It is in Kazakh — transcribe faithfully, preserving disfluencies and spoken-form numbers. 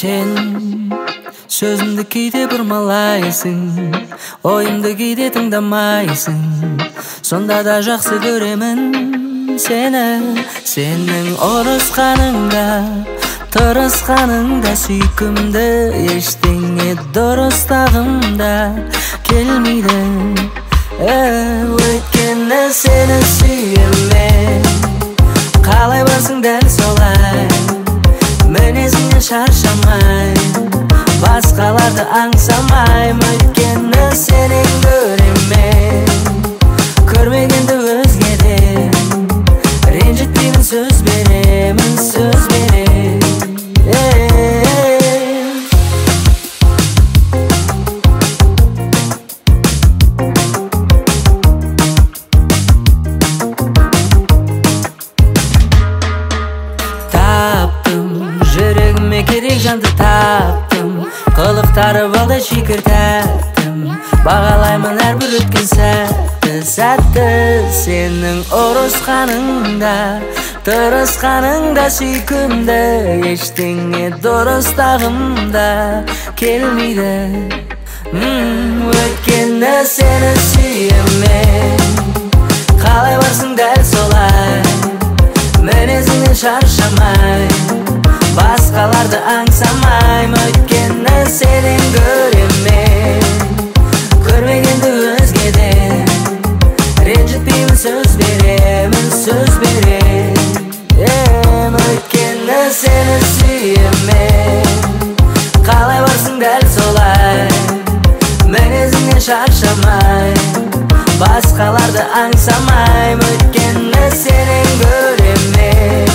Sen sözümdü кейде бұрмалайсың, ойымды кейде тыңдамайсың. Сонда да жақсы көремін сені. Сенің ұрысқаныңда, тырысқаныңда сүйкімді, ештеңе дұрыстағымда келмейді. Өйткені сені сүйемін, қалай барсың дәл солай, мінезіңнен шаршамай, басқаларды аңсамаймын. Өйткені сенен көремін, көрмегенді өзгеден, ренжітпеймін, сөз беремін, сөз беремін. Керек жанды таптым, қылықтары балдай шикір тәттім. Бағалаймын әрбір өткен сәтті, сәтті. Сенің ұрысқаныңда, тырысқаныңда сүйкімді, ештеңе дұрыстағымда келмейді. Өйткені сені сүйемін, қалай барсың дәл солай, мінезіңнен шаршамай, басқаларды аңсамаймын. Өйткені сенен көремін, көрмегенді өзгеден, ренжітпеймін, сөз беремін, сөз беремін. Өйткені сені сүйемін, қалай барсың дәл солай, мінезіңнен шаршамай, басқаларды аңсамаймын. Өйткені сенен көремін,